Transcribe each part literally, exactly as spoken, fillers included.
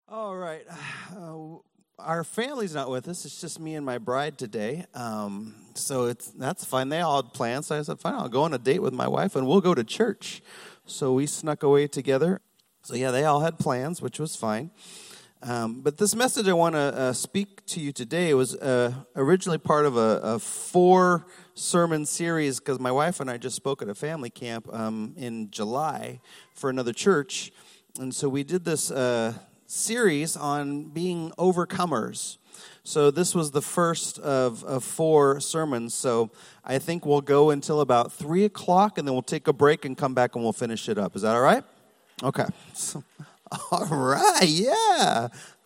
All right. Uh, our family's not with us. It's just me and my bride today. Um, so it's that's fine. They all had plans. So I said, fine, I'll go on a date with my wife and we'll go to church. So we snuck away together. So yeah, they all had plans, which was fine. Um, but this message I want to uh, speak to you today was uh, originally part of a, a four sermon series because my wife and I just spoke at a family camp um, in July for another church. And so we did this uh, series on being overcomers. So this was the first of, of four sermons. So I think we'll go until about three o'clock, and then we'll take a break and come back and we'll finish it up. Is that all right? Okay. So, all right, yeah.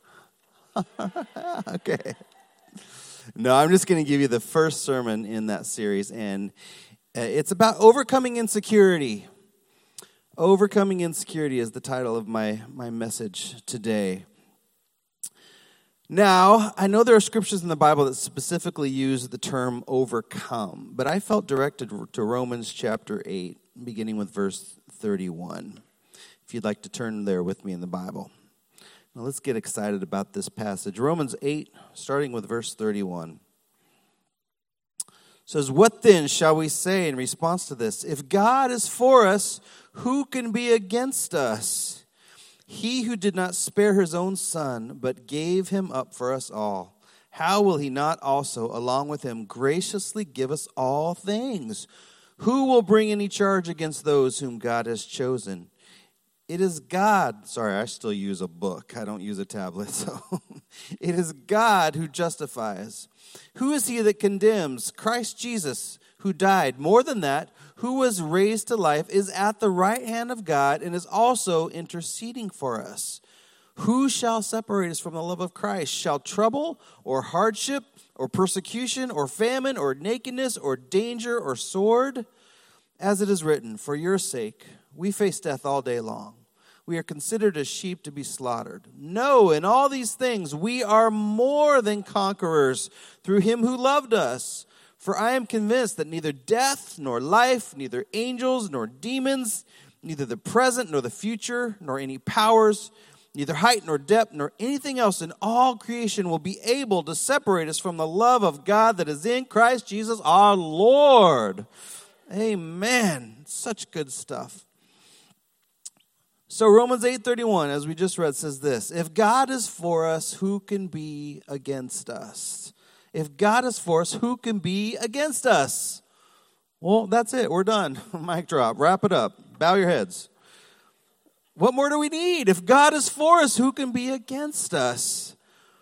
Okay. No, I'm just going to give you the first sermon in that series, and it's about overcoming insecurity. Overcoming insecurity is the title of my, my message today. Now, I know there are scriptures in the Bible that specifically use the term overcome, but I felt directed to Romans chapter eight, beginning with verse thirty-one. If you'd like to turn there with me in the Bible. Now let's get excited about this passage. Romans eight, starting with verse thirty-one. Says, "What then shall we say in response to this? If God is for us, who can be against us? He who did not spare his own son, but gave him up for us all, how will he not also, along with him, graciously give us all things? Who will bring any charge against those whom God has chosen? It is God." Sorry, I still use a book. I don't use a tablet. So it is God who justifies. Who is he that condemns? Christ Jesus, who died. More than that, who was raised to life, is at the right hand of God and is also interceding for us. Who shall separate us from the love of Christ? Shall trouble or hardship or persecution or famine or nakedness or danger or sword? As it is written, for your sake we face death all day long. We are considered as sheep to be slaughtered. No, in all these things we are more than conquerors through him who loved us. For I am convinced that neither death nor life, neither angels nor demons, neither the present nor the future, nor any powers, neither height nor depth, nor anything else in all creation will be able to separate us from the love of God that is in Christ Jesus our Lord. Amen. Such good stuff. So Romans eight thirty-one, as we just read, says this: if God is for us, who can be against us? If God is for us, who can be against us? Well, that's it. We're done. Mic drop. Wrap it up. Bow your heads. What more do we need? If God is for us, who can be against us?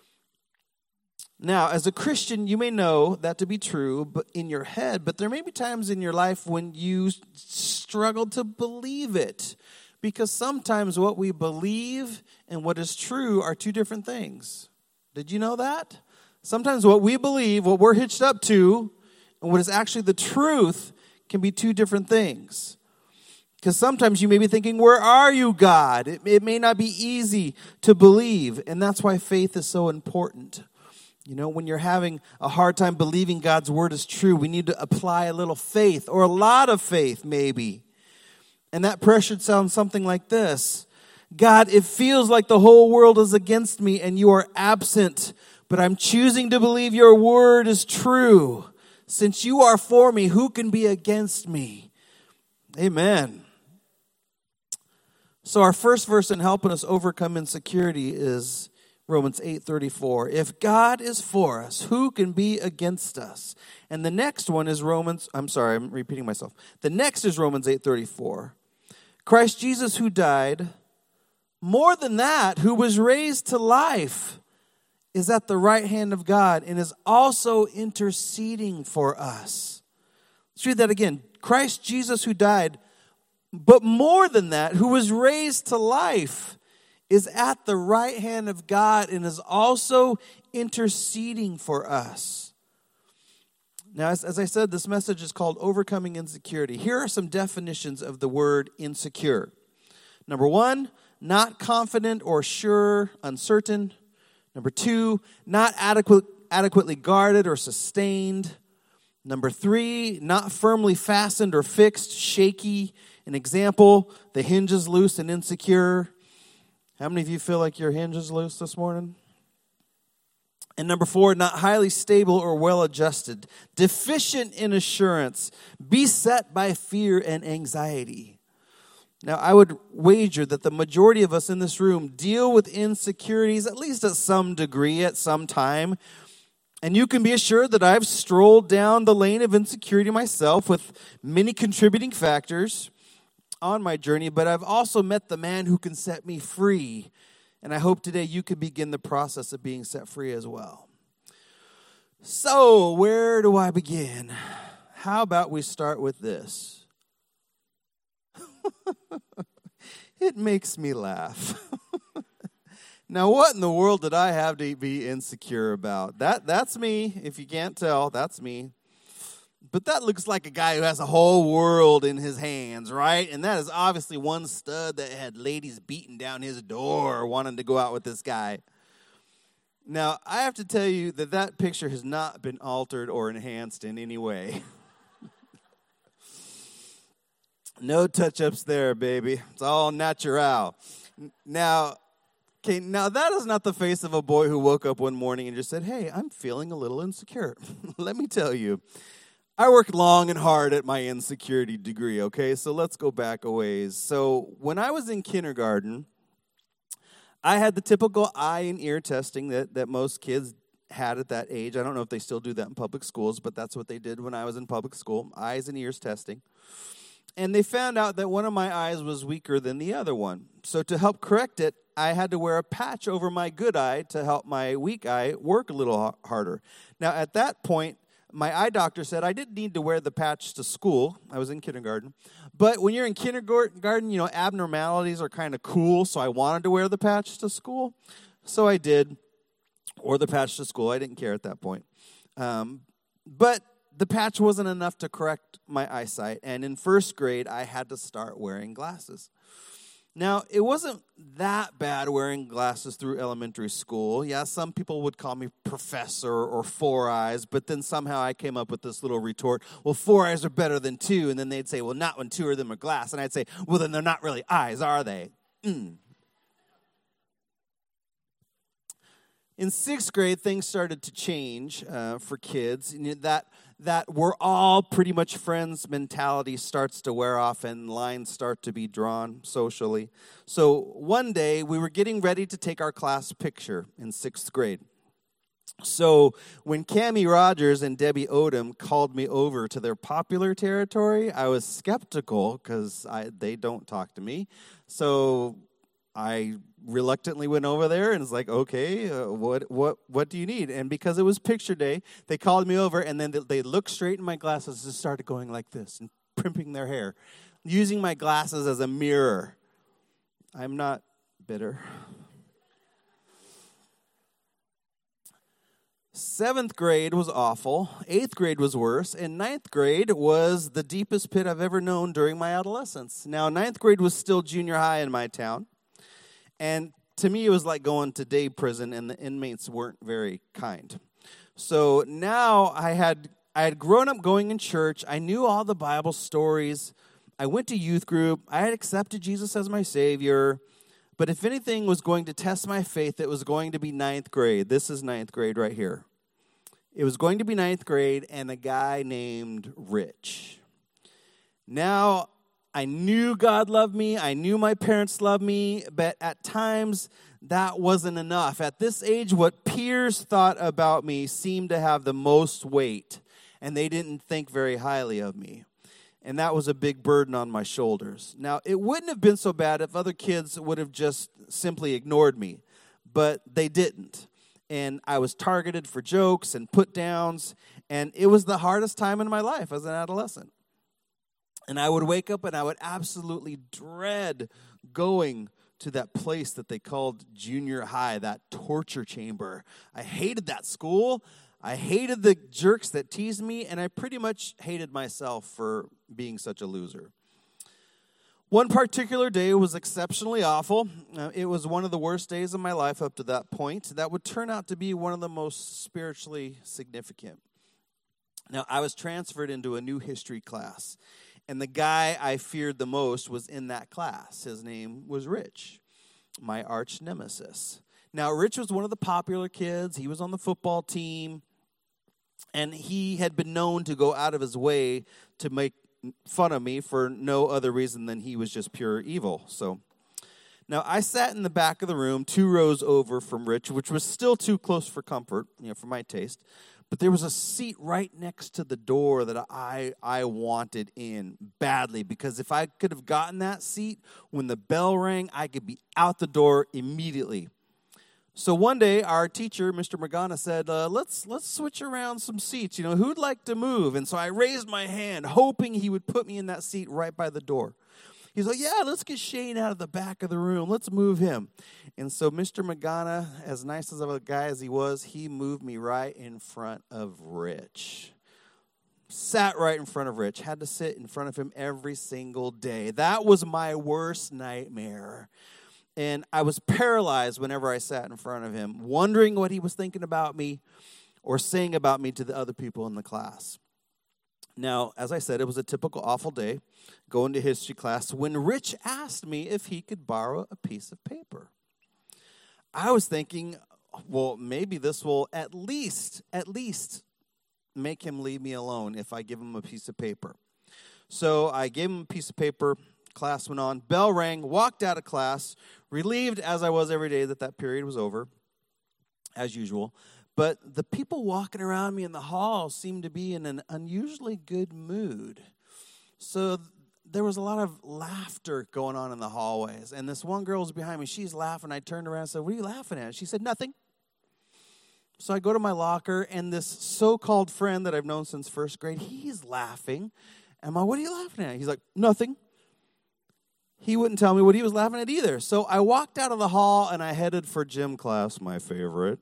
Now, as a Christian, you may know that to be true but in your head, but there may be times in your life when you struggle to believe it. Because sometimes what we believe and what is true are two different things. Did you know that? Sometimes what we believe, what we're hitched up to, and what is actually the truth can be two different things. Because sometimes you may be thinking, where are you, God? It, it may not be easy to believe, and that's why faith is so important. You know, when you're having a hard time believing God's word is true, we need to apply a little faith, or a lot of faith maybe. And that prayer should sound something like this: God, it feels like the whole world is against me and you are absent, but I'm choosing to believe your word is true. Since you are for me, who can be against me? Amen. So our first verse in helping us overcome insecurity is Romans eight thirty-four. If God is for us, who can be against us? And the next one is Romans, I'm sorry, I'm repeating myself. The next is Romans eight thirty-four. Christ Jesus who died, more than that, who was raised to life, is at the right hand of God and is also interceding for us. Let's read that again. Christ Jesus who died, but more than that, who was raised to life, is at the right hand of God and is also interceding for us. Now, as, as I said, this message is called Overcoming Insecurity. Here are some definitions of the word insecure. Number one, not confident or sure, uncertain. Number two, not adequate, adequately guarded or sustained. Number three, not firmly fastened or fixed, shaky. An example, the hinge is loose and insecure. How many of you feel like your hinge is loose this morning? And number four, not highly stable or well-adjusted, deficient in assurance, beset by fear and anxiety. Now, I would wager that the majority of us in this room deal with insecurities, at least at some degree, at some time. And you can be assured that I've strolled down the lane of insecurity myself with many contributing factors on my journey, but I've also met the man who can set me free. And I hope today you can begin the process of being set free as well. So, where do I begin? How about we start with this? It makes me laugh. Now, what in the world did I have to be insecure about? That That's me. If you can't tell, that's me. But that looks like a guy who has a whole world in his hands, right? And that is obviously one stud that had ladies beating down his door wanting to go out with this guy. Now, I have to tell you that that picture has not been altered or enhanced in any way. No touch-ups there, baby. It's all natural. Now, okay, now that is not the face of a boy who woke up one morning and just said, hey, I'm feeling a little insecure. Let me tell you. I worked long and hard at my insecurity degree, okay? So let's go back a ways. So when I was in kindergarten, I had the typical eye and ear testing that, that most kids had at that age. I don't know if they still do that in public schools, but that's what they did when I was in public school, eyes and ears testing. And they found out that one of my eyes was weaker than the other one. So to help correct it, I had to wear a patch over my good eye to help my weak eye work a little harder. Now, at that point, my eye doctor said I didn't need to wear the patch to school. I was in kindergarten. But when you're in kindergarten, you know, abnormalities are kind of cool, so I wanted to wear the patch to school. So I did, wore the patch to school. I didn't care at that point. Um, but the patch wasn't enough to correct my eyesight, and in first grade, I had to start wearing glasses. Now, it wasn't that bad wearing glasses through elementary school. Yeah, some people would call me professor or four eyes, but then somehow I came up with this little retort, well, four eyes are better than two, and then they'd say, well, not when two of them are glass, and I'd say, well, then they're not really eyes, are they? Mm. In sixth grade, things started to change uh, for kids. You know, that that we're all pretty much friends mentality starts to wear off and lines start to be drawn socially. So one day, we were getting ready to take our class picture in sixth grade. So when Cammie Rogers and Debbie Odom called me over to their popular territory, I was skeptical because they don't talk to me. So I reluctantly went over there and was like, okay, uh, what what what do you need? And because it was picture day, they called me over, and then they, they looked straight in my glasses and started going like this and primping their hair, using my glasses as a mirror. I'm not bitter. Seventh grade was awful. Eighth grade was worse. And ninth grade was the deepest pit I've ever known during my adolescence. Now, ninth grade was still junior high in my town. And to me, it was like going to day prison, and the inmates weren't very kind. So now I had I had grown up going in church. I knew all the Bible stories. I went to youth group. I had accepted Jesus as my Savior. But if anything was going to test my faith, it was going to be ninth grade. This is ninth grade right here. It was going to be ninth grade and a guy named Rich. Now, I knew God loved me. I knew my parents loved me. But at times, that wasn't enough. At this age, what peers thought about me seemed to have the most weight. And they didn't think very highly of me. And that was a big burden on my shoulders. Now, it wouldn't have been so bad if other kids would have just simply ignored me. But they didn't. And I was targeted for jokes and put downs. And it was the hardest time in my life as an adolescent. And I would wake up and I would absolutely dread going to that place that they called junior high, that torture chamber. I hated that school. I hated the jerks that teased me, and I pretty much hated myself for being such a loser. One particular day was exceptionally awful. Uh, it was one of the worst days of my life up to that point. That would turn out to be one of the most spiritually significant. Now, I was transferred into a new history class. And the guy I feared the most was in that class. His name was Rich. my arch nemesis. Now, Rich was one of the popular kids. He was on the football team, and he had been known to go out of his way to make fun of me for no other reason than he was just pure evil. So, now I sat in the back of the room, two rows over from Rich, which was still too close for comfort, you know, for my taste. But there was a seat right next to the door that I I wanted in badly, because if I could have gotten that seat when the bell rang, I could be out the door immediately. So one day, our teacher, Mister Magana, said, uh, let's let's switch around some seats. You know, who'd like to move? And so I raised my hand, hoping he would put me in that seat right by the door. He's like, yeah, let's get Shane out of the back of the room. Let's move him. And so Mister Magana, as nice as of a guy as he was, he moved me right in front of Rich. Sat right in front of Rich. Had to sit in front of him every single day. That was my worst nightmare. And I was paralyzed whenever I sat in front of him, wondering what he was thinking about me or saying about me to the other people in the class. Now, as I said, it was a typical awful day going to history class when Rich asked me if he could borrow a piece of paper. I was thinking, well, maybe this will at least, at least make him leave me alone if I give him a piece of paper. So I gave him a piece of paper. Class went on. Bell rang. Walked out of class, relieved as I was every day that that period was over, as usual. But the people walking around me in the hall seemed to be in an unusually good mood. So th- there was a lot of laughter going on in the hallways. And this one girl was behind me. She's laughing. I turned around and said, what are you laughing at? She said, nothing. So I go to my locker, and this so-called friend that I've known since first grade, he's laughing. I'm like, what are you laughing at? He's like, nothing. He wouldn't tell me what he was laughing at either. So I walked out of the hall, and I headed for gym class, my favorite.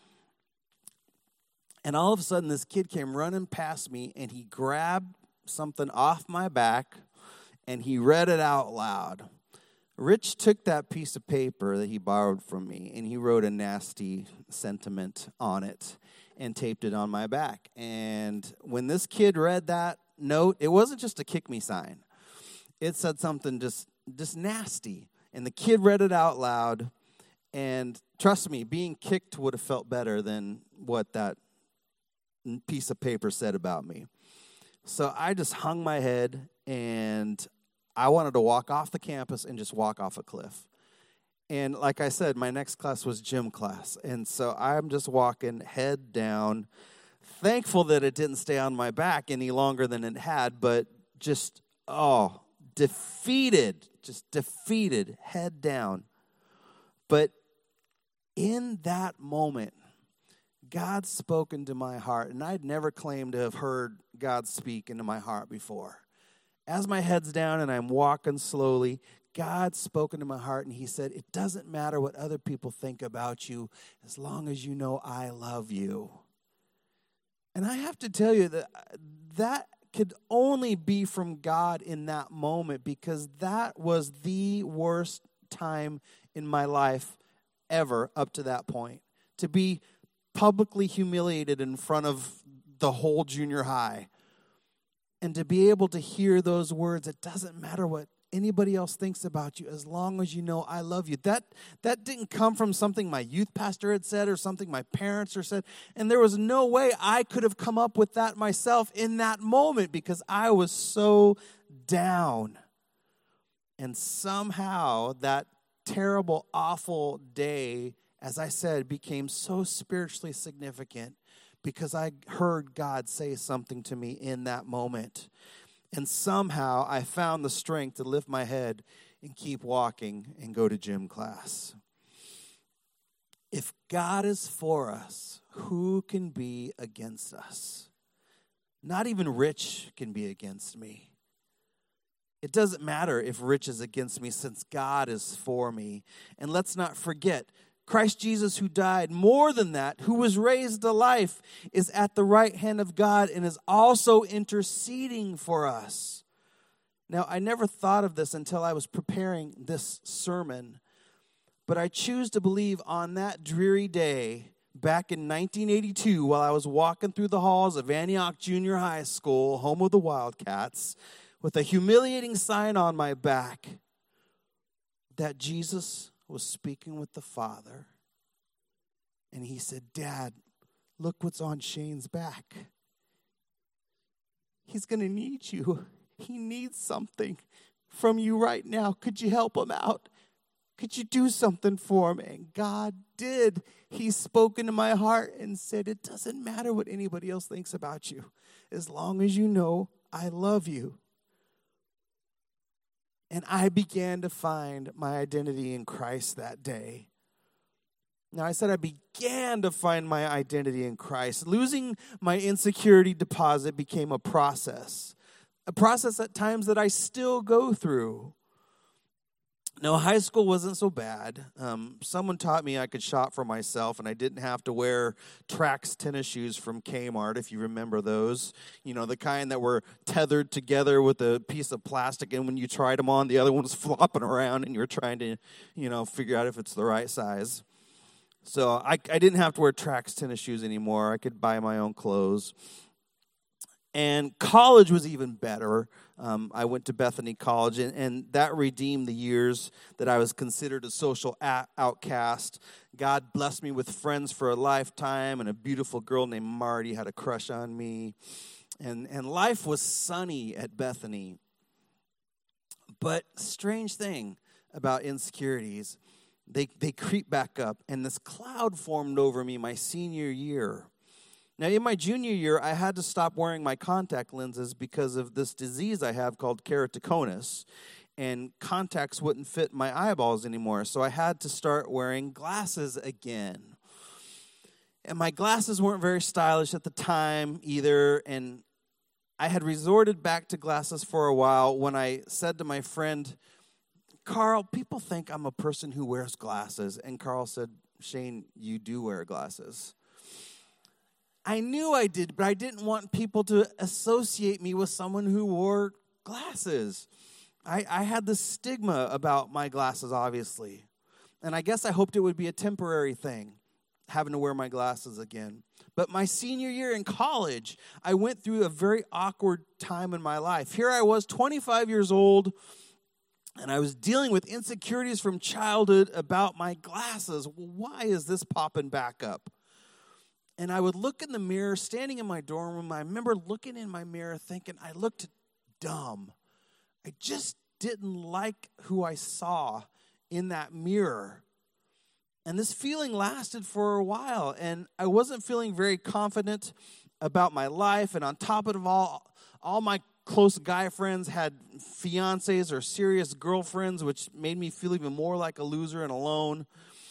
And all of a sudden, this kid came running past me, and he grabbed something off my back, and he read it out loud. Rich took that piece of paper that he borrowed from me, and he wrote a nasty sentiment on it and taped it on my back. And when this kid read that note, it wasn't just a kick me sign. It said something just, just nasty. And the kid read it out loud, and trust me, being kicked would have felt better than what that piece of paper said about me. So I just hung my head, and I wanted to walk off the campus and just walk off a cliff. And like I said, my next class was gym class. And so I'm just walking head down, thankful that it didn't stay on my back any longer than it had, but just, oh, defeated, just defeated, head down. But in that moment, God spoke into my heart, and I'd never claimed to have heard God speak into my heart before. As my head's down and I'm walking slowly, God spoke into my heart, and he said, it doesn't matter what other people think about you as long as you know I love you. And I have to tell you that that could only be from God in that moment, because that was the worst time in my life ever up to that point. To be publicly humiliated in front of the whole junior high. And to be able to hear those words, it doesn't matter what anybody else thinks about you as long as you know I love you. That that didn't come from something my youth pastor had said or something my parents had said. And there was no way I could have come up with that myself in that moment, because I was so down. And somehow that terrible, awful day, as I said, became so spiritually significant, because I heard God say something to me in that moment. And somehow I found the strength to lift my head and keep walking and go to gym class. If God is for us, who can be against us? Not even Rich can be against me. It doesn't matter if Rich is against me, since God is for me. And let's not forget, Christ Jesus, who died, more than that, who was raised to life, is at the right hand of God and is also interceding for us. Now, I never thought of this until I was preparing this sermon, but I choose to believe on that dreary day back in nineteen eighty-two, while I was walking through the halls of Antioch Junior High School, home of the Wildcats, with a humiliating sign on my back, that Jesus was speaking with the Father, and he said, Dad, look what's on Shane's back. He's going to need you. He needs something from you right now. Could you help him out? Could you do something for him? And God did. He spoke into my heart and said, it doesn't matter what anybody else thinks about you, as long as you know I love you. And I began to find my identity in Christ that day. Now, I said I began to find my identity in Christ. Losing my insecurity deposit became a process. A process at times that I still go through. Now, high school wasn't so bad. Um, someone taught me I could shop for myself, and I didn't have to wear Trax tennis shoes from Kmart, if you remember those. You know, the kind that were tethered together with a piece of plastic, and when you tried them on, the other one was flopping around, and you're trying to, you know, figure out if it's the right size. So I, I didn't have to wear Trax tennis shoes anymore. I could buy my own clothes. And college was even better. Um, I went to Bethany College, and, and that redeemed the years that I was considered a social a- outcast. God blessed me with friends for a lifetime, and a beautiful girl named Marty had a crush on me. And, and life was sunny at Bethany. But strange thing about insecurities, they, they creep back up, and this cloud formed over me my senior year. Now, in my junior year, I had to stop wearing my contact lenses because of this disease I have called keratoconus, and contacts wouldn't fit my eyeballs anymore, so I had to start wearing glasses again. And my glasses weren't very stylish at the time either, and I had resorted back to glasses for a while when I said to my friend, Carl, people think I'm a person who wears glasses. And Carl said, Shane, you do wear glasses. I knew I did, but I didn't want people to associate me with someone who wore glasses. I, I had this stigma about my glasses, obviously. And I guess I hoped it would be a temporary thing, having to wear my glasses again. But my senior year in college, I went through a very awkward time in my life. Here I was, twenty-five years old, and I was dealing with insecurities from childhood about my glasses. Why is this popping back up? And I would look in the mirror, standing in my dorm room. I remember looking in my mirror thinking I looked dumb. I just didn't like who I saw in that mirror. And this feeling lasted for a while. And I wasn't feeling very confident about my life. And on top of it all, all my close guy friends had fiancés or serious girlfriends, which made me feel even more like a loser and alone.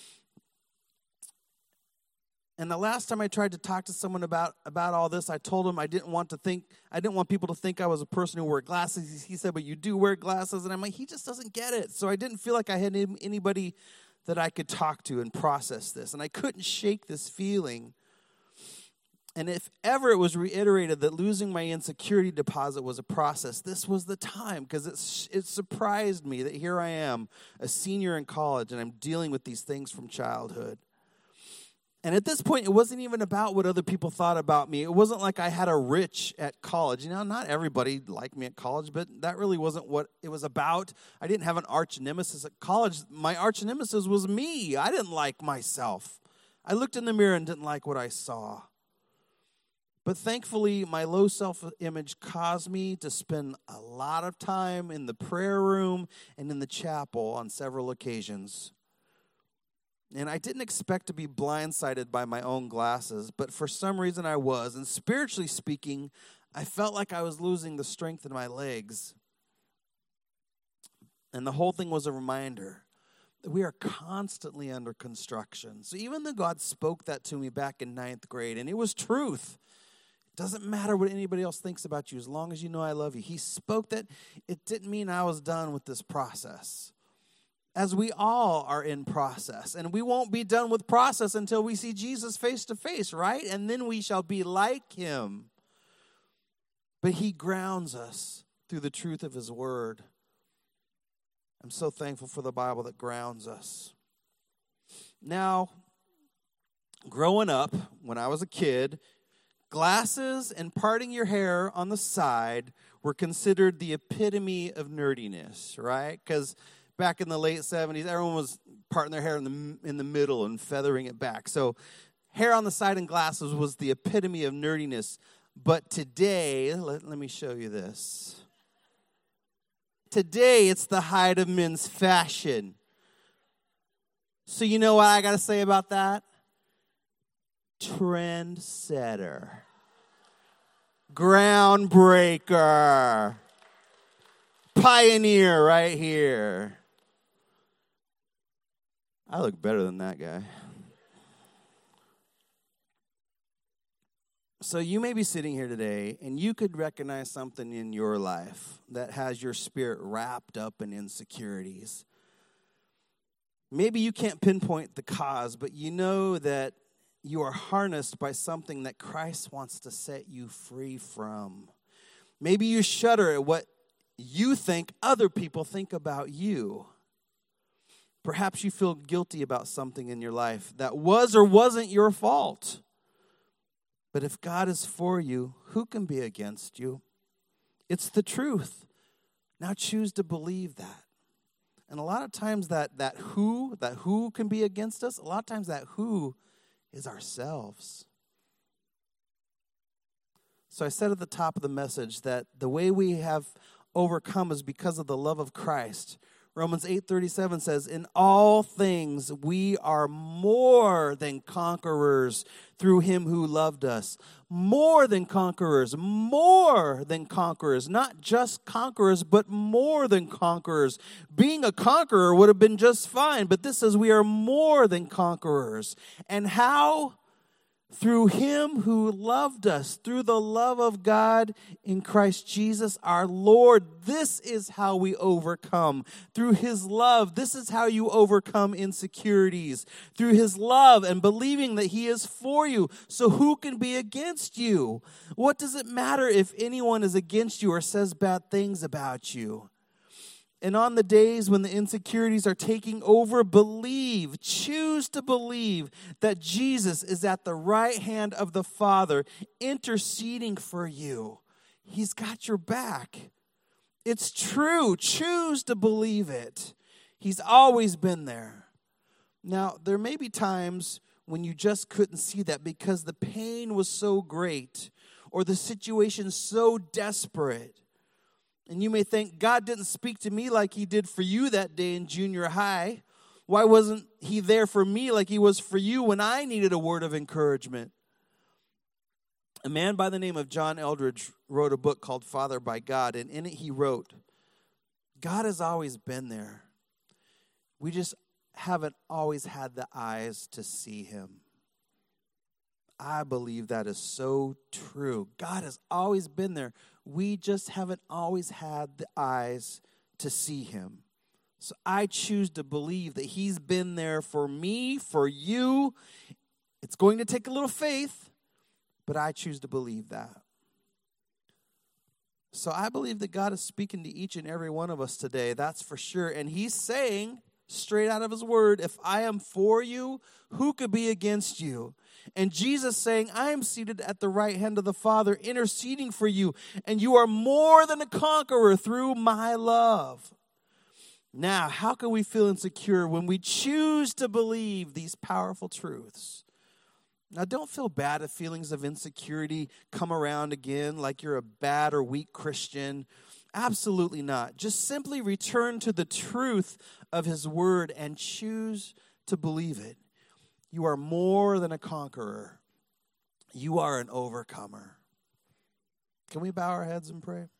And the last time I tried to talk to someone about, about all this, I told him I didn't want to think, I didn't want people to think I was a person who wore glasses. He said, but you do wear glasses. And I'm like, he just doesn't get it. So I didn't feel like I had anybody that I could talk to and process this. And I couldn't shake this feeling. And if ever it was reiterated that losing my insecurity deposit was a process, this was the time, because it, it surprised me that here I am, a senior in college, and I'm dealing with these things from childhood. And at this point, it wasn't even about what other people thought about me. It wasn't like I had a rich at college. You know, not everybody liked me at college, but that really wasn't what it was about. I didn't have an arch nemesis at college. My arch nemesis was me. I didn't like myself. I looked in the mirror and didn't like what I saw. But thankfully, my low self-image caused me to spend a lot of time in the prayer room and in the chapel on several occasions. And I didn't expect to be blindsided by my own glasses, but for some reason I was. And spiritually speaking, I felt like I was losing the strength in my legs. And the whole thing was a reminder that we are constantly under construction. So even though God spoke that to me back in ninth grade, and it was truth, it doesn't matter what anybody else thinks about you as long as you know I love you. He spoke that. It didn't mean I was done with this process. As we all are in process. And we won't be done with process until we see Jesus face to face, right? And then we shall be like him. But he grounds us through the truth of his word. I'm so thankful for the Bible that grounds us. Now, growing up, when I was a kid, glasses and parting your hair on the side were considered the epitome of nerdiness, right? Because back in the late seventies, everyone was parting their hair in the in the middle and feathering it back. So hair on the side and glasses was the epitome of nerdiness. But today, let, let me show you this. Today, it's the height of men's fashion. So you know what I got to say about that? Trendsetter. Groundbreaker. Pioneer right here. I look better than that guy. So you may be sitting here today, and you could recognize something in your life that has your spirit wrapped up in insecurities. Maybe you can't pinpoint the cause, but you know that you are harnessed by something that Christ wants to set you free from. Maybe you shudder at what you think other people think about you. Perhaps you feel guilty about something in your life that was or wasn't your fault. But if God is for you, who can be against you? It's the truth. Now choose to believe that. And a lot of times that, that who, that who can be against us, a lot of times that who is ourselves. So I said at the top of the message that the way we have overcome is because of the love of Christ. Romans eight thirty-seven says, in all things we are more than conquerors through him who loved us. More than conquerors, more than conquerors. Not just conquerors, but more than conquerors. Being a conqueror would have been just fine, but this says we are more than conquerors. And how? Through him who loved us, through the love of God in Christ Jesus our Lord. This is how we overcome. Through his love, this is how you overcome insecurities. Through his love and believing that he is for you. So who can be against you? What does it matter if anyone is against you or says bad things about you? And on the days when the insecurities are taking over, believe, choose to believe that Jesus is at the right hand of the Father, interceding for you. He's got your back. It's true. Choose to believe it. He's always been there. Now, there may be times when you just couldn't see that because the pain was so great or the situation so desperate. And you may think, God didn't speak to me like he did for you that day in junior high. Why wasn't he there for me like he was for you when I needed a word of encouragement? A man by the name of John Eldredge wrote a book called Father by God, and in it he wrote, God has always been there. We just haven't always had the eyes to see him. I believe that is so true. God has always been there. We just haven't always had the eyes to see him. So I choose to believe that he's been there for me, for you. It's going to take a little faith, but I choose to believe that. So I believe that God is speaking to each and every one of us today, that's for sure. And he's saying, straight out of his word, if I am for you, who could be against you? And Jesus saying, I am seated at the right hand of the Father, interceding for you, and you are more than a conqueror through my love. Now, how can we feel insecure when we choose to believe these powerful truths? Now, don't feel bad if feelings of insecurity come around again, like you're a bad or weak Christian. Absolutely not. Just simply return to the truth of his word and choose to believe it. You are more than a conqueror. You are an overcomer. Can we bow our heads and pray?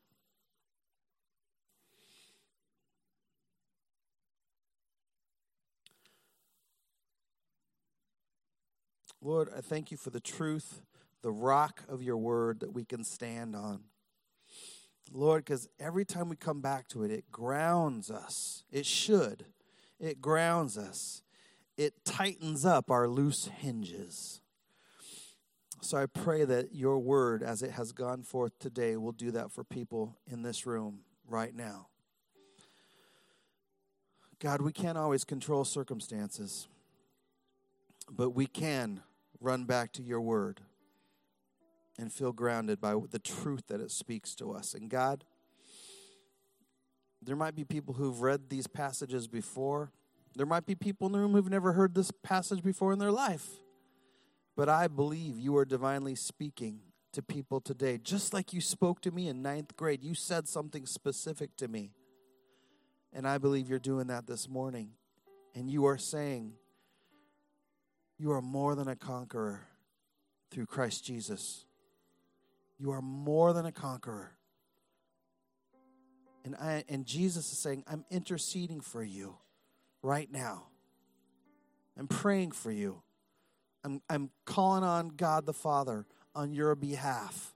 Lord, I thank you for the truth, the rock of your word that we can stand on. Lord, because every time we come back to it, it grounds us. It should. It grounds us. It tightens up our loose hinges. So I pray that your word, as it has gone forth today, will do that for people in this room right now. God, we can't always control circumstances, but we can run back to your word and feel grounded by the truth that it speaks to us. And God, There might be people who've read these passages before. There might be people in the room who've never heard this passage before in their life. But I believe you are divinely speaking to people today. Just like you spoke to me in ninth grade. You said something specific to me. And I believe you're doing that this morning. And you are saying, you are more than a conqueror through Christ Jesus. You are more than a conqueror. And I and Jesus is saying, I'm interceding for you right now. I'm praying for you. I'm I'm calling on God the Father on your behalf.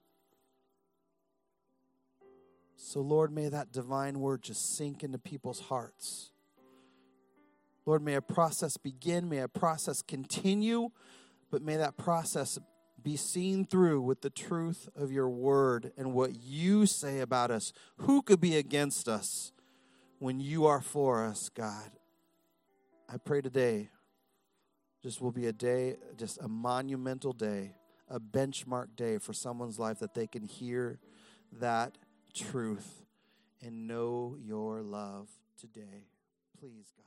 So Lord, may that divine word just sink into people's hearts. Lord, may a process begin, may a process continue, but may that process be seen through with the truth of your word and what you say about us. Who could be against us when you are for us, God? I pray today just will be a day, just a monumental day, a benchmark day for someone's life, that they can hear that truth and know your love today. Please, God.